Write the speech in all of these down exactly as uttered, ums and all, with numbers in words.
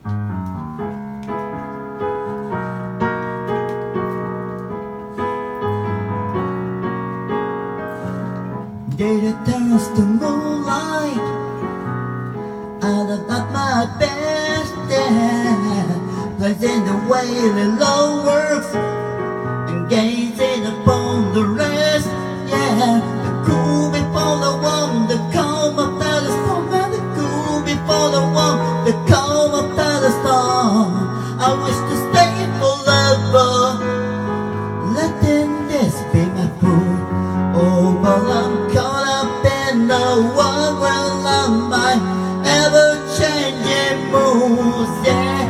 Data turns to moonlight. I love not my best, yeah. Blazing the way the love works and gazing upon the rest, yeah. The cool before the warm, the calm after the storm, and the cool before the warm, the calm after the storm. I wish to stay forever, letting this be my food. Oh, but I'm caught up in the world where I'm my ever-changing moods, yeah.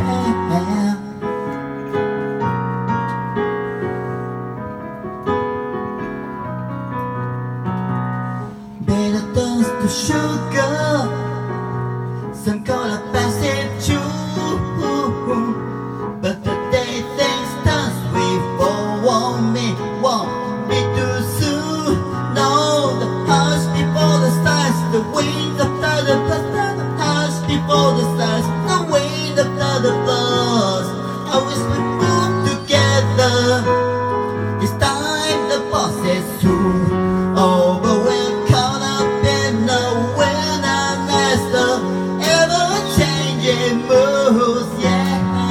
Bitter turns to sugar, some call it passive chew. But today things turn sweet for want me, want me too soon. No, the hush before the stars, the wind after the blast, the hush before the stars, the wind after the blast. I wish we move together. This time the boss is through. Oh, but we're caught up in the wilderness, the ever-changing moods, yeah.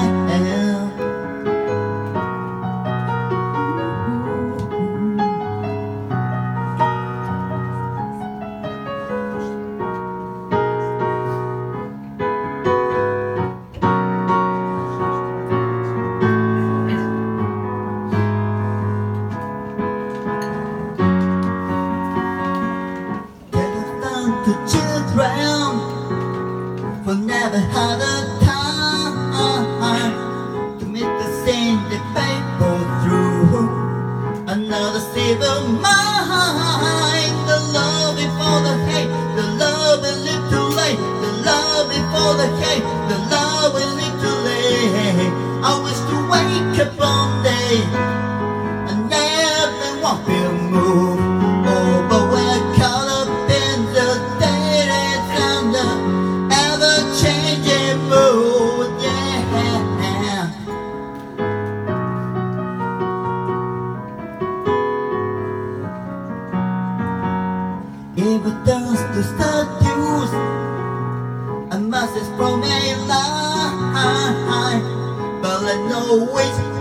To children who never had a time to meet the same the paper through another civil mind. The love before the hate, the love is live too late. The love before the hate, the love is live too late. I wish to wake up one day and everyone will move. Oh, but we're caught up in the ever-changing mood, yeah. If it turns to statues, a message from a line, but I know which